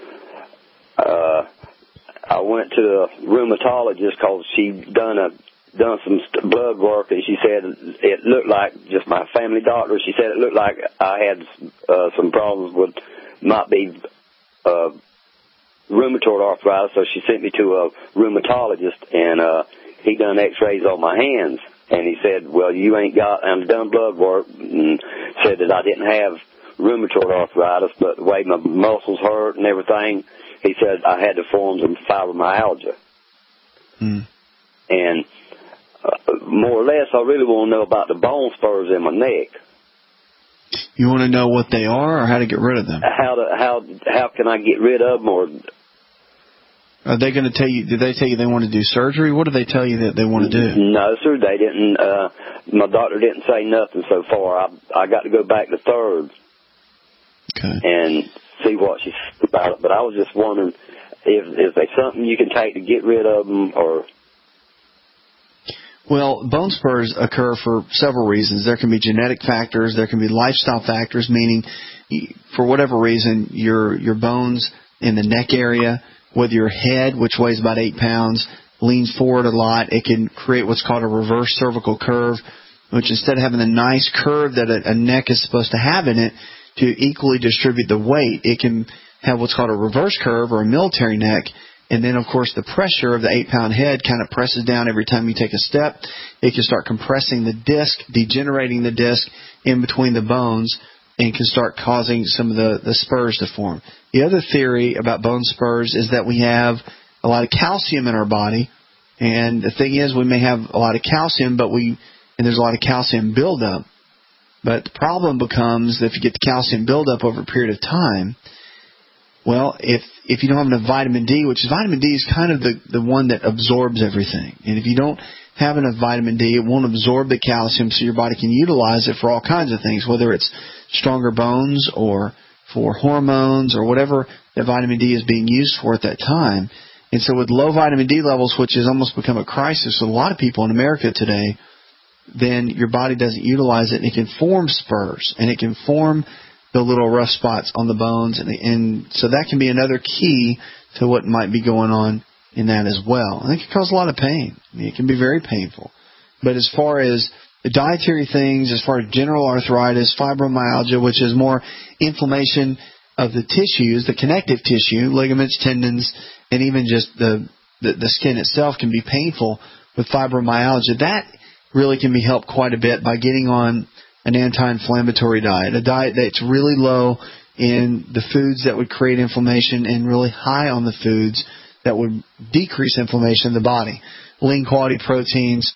uh, I went to a rheumatologist because she done a done some st- blood work, and she said it looked like, just my family doctor, she said it looked like I had uh, some problems with, might be uh, rheumatoid arthritis, so she sent me to a rheumatologist, and uh, he done x-rays on my hands, and he said, well, you ain't got, and done blood work, and said that I didn't have rheumatoid arthritis, but the way my muscles hurt and everything, he said I had to form some fibromyalgia. Mm. And uh, more or less, I really want to know about the bone spurs in my neck. You want to know what they are or how to get rid of them? How to, how how can I get rid of them? Or are they going to tell you? Did they tell you they want to do surgery? What do they tell you that they want to do? No, sir, they didn't. Uh, my doctor didn't say nothing so far. I I got to go back to third. Okay. And see what she said about it. But I was just wondering if is there something you can take to get rid of them, or. Well, bone spurs occur for several reasons. There can be genetic factors. There can be lifestyle factors, meaning for whatever reason, your your bones in the neck area, whether your head, which weighs about eight pounds, leans forward a lot, it can create what's called a reverse cervical curve, which instead of having the nice curve that a, a neck is supposed to have in it to equally distribute the weight, it can have what's called a reverse curve or a military neck. And then, of course, the pressure of the eight-pound head kind of presses down every time you take a step. It can start compressing the disc, degenerating the disc in between the bones, and can start causing some of the, the spurs to form. The other theory about bone spurs is that we have a lot of calcium in our body. And the thing is, we may have a lot of calcium, but we and there's a lot of calcium buildup. But the problem becomes that if you get the calcium buildup over a period of time, well, if if you don't have enough vitamin D, which is vitamin D is kind of the, the one that absorbs everything. And if you don't have enough vitamin D, it won't absorb the calcium so your body can utilize it for all kinds of things, whether it's stronger bones or for hormones or whatever that vitamin D is being used for at that time. And so with low vitamin D levels, which has almost become a crisis with a lot of people in America today, then your body doesn't utilize it, and it can form spurs, and it can form the little rough spots on the bones, and, and so that can be another key to what might be going on in that as well. And it can cause a lot of pain. I mean, it can be very painful. But as far as the dietary things, as far as general arthritis, fibromyalgia, which is more inflammation of the tissues, the connective tissue, ligaments, tendons, and even just the, the, the skin itself can be painful with fibromyalgia. That really can be helped quite a bit by getting on an anti-inflammatory diet, a diet that's really low in the foods that would create inflammation and really high on the foods that would decrease inflammation in the body. Lean quality proteins,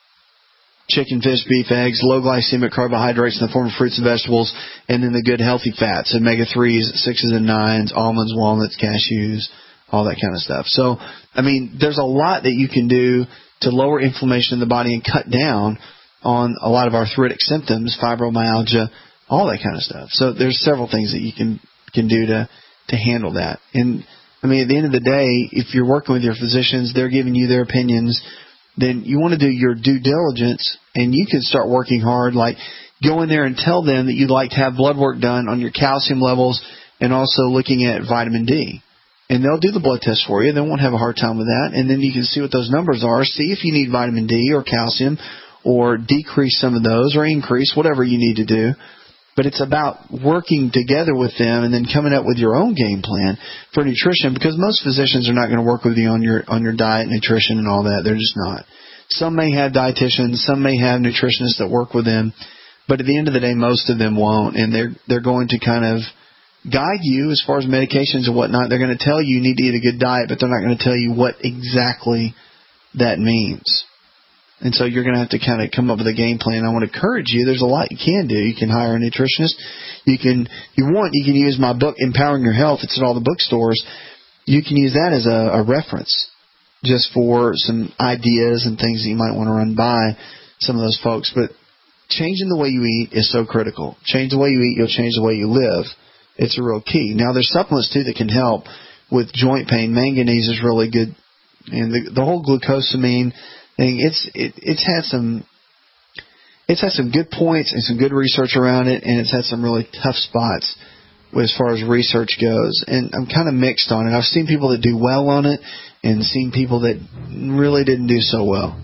chicken, fish, beef, eggs, low glycemic carbohydrates in the form of fruits and vegetables, and then the good healthy fats, omega threes, sixes and nines, almonds, walnuts, cashews, all that kind of stuff. So, I mean, there's a lot that you can do to lower inflammation in the body and cut down on a lot of arthritic symptoms, fibromyalgia, all that kind of stuff. So there's several things that you can can do to, to handle that. And, I mean, at the end of the day, if you're working with your physicians, they're giving you their opinions, then you want to do your due diligence, and you can start working hard, like go in there and tell them that you'd like to have blood work done on your calcium levels and also looking at vitamin D. And they'll do the blood test for you. They won't have a hard time with that. And then you can see what those numbers are, see if you need vitamin D or calcium, or decrease some of those or increase, whatever you need to do. But it's about working together with them and then coming up with your own game plan for nutrition, because most physicians are not going to work with you on your on your diet, nutrition, and all that. They're just not. Some may have dietitians, some may have nutritionists that work with them, but at the end of the day, most of them won't, and they're they're going to kind of guide you as far as medications and whatnot. They're going to tell you you need to eat a good diet, but they're not going to tell you what exactly that means. And so you're going to have to kind of come up with a game plan. I want to encourage you. There's a lot you can do. You can hire a nutritionist. You can, if you want, you can use my book, Empowering Your Health. It's at all the bookstores. You can use that as a, a reference just for some ideas and things that you might want to run by some of those folks. But changing the way you eat is so critical. Change the way you eat, you'll change the way you live. It's a real key. Now, there's supplements, too, that can help with joint pain. Manganese is really good. And the, the whole glucosamine thing, it's it, it's had some it's had some good points and some good research around it, and it's had some really tough spots as far as research goes. And I'm kind of mixed on it. I've seen people that do well on it and seen people that really didn't do so well.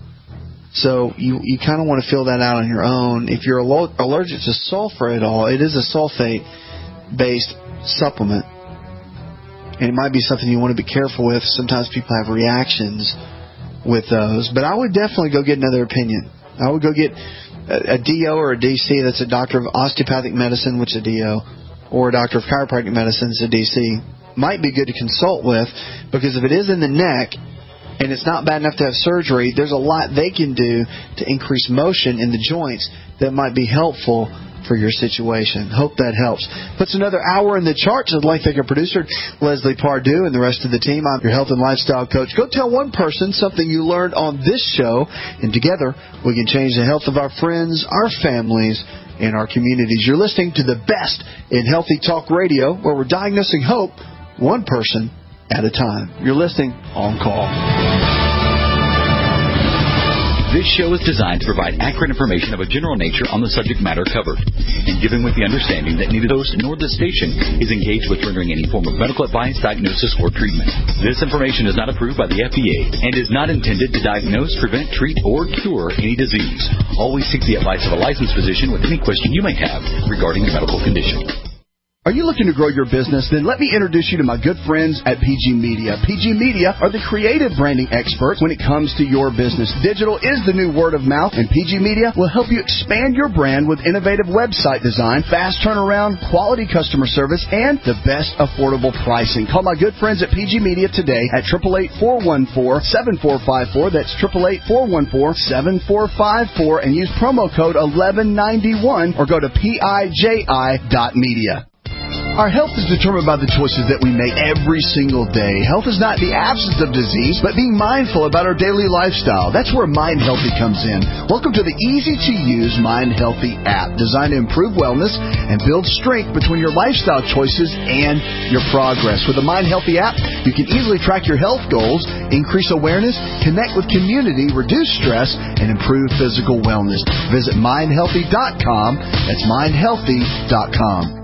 So you you kind of want to fill that out on your own. If you're allergic to sulfur at all, it is a sulfate-based supplement, and it might be something you want to be careful with. Sometimes people have reactions with those, but I would definitely go get another opinion. I would go get a, a D O or a D C, that's a doctor of osteopathic medicine, which is a D O, or a doctor of chiropractic medicine, is a D C. Might be good to consult with, because if it is in the neck and it's not bad enough to have surgery, there's a lot they can do to increase motion in the joints that might be helpful for your situation. Hope that helps. Puts another hour in the charts. I'd like to thank our producer, Leslie Pardue, and the rest of the team. I'm your health and lifestyle coach. Go tell one person something you learned on this show, and together we can change the health of our friends, our families, and our communities. You're listening to the best in Healthy Talk Radio, where we're diagnosing hope one person at a time. You're listening On Call. This show is designed to provide accurate information of a general nature on the subject matter covered, and given with the understanding that neither the host nor the station is engaged with rendering any form of medical advice, diagnosis, or treatment. This information is not approved by the F D A and is not intended to diagnose, prevent, treat, or cure any disease. Always seek the advice of a licensed physician with any question you may have regarding your medical condition. Are you looking to grow your business? Then let me introduce you to my good friends at P G Media. P G Media are the creative branding experts when it comes to your business. Digital is the new word of mouth, and P G Media will help you expand your brand with innovative website design, fast turnaround, quality customer service, and the best affordable pricing. Call my good friends at P G Media today at eight eight eight, four one four, seven four five four. That's eight eight eight, four one four, seven four five four, and use promo code eleven ninety-one or go to P I J I dot media. Our health is determined by the choices that we make every single day. Health is not the absence of disease, but being mindful about our daily lifestyle. That's where Mind Healthy comes in. Welcome to the easy-to-use Mind Healthy app, designed to improve wellness and build strength between your lifestyle choices and your progress. With the Mind Healthy app, you can easily track your health goals, increase awareness, connect with community, reduce stress, and improve physical wellness. Visit mind healthy dot com. That's mind healthy dot com.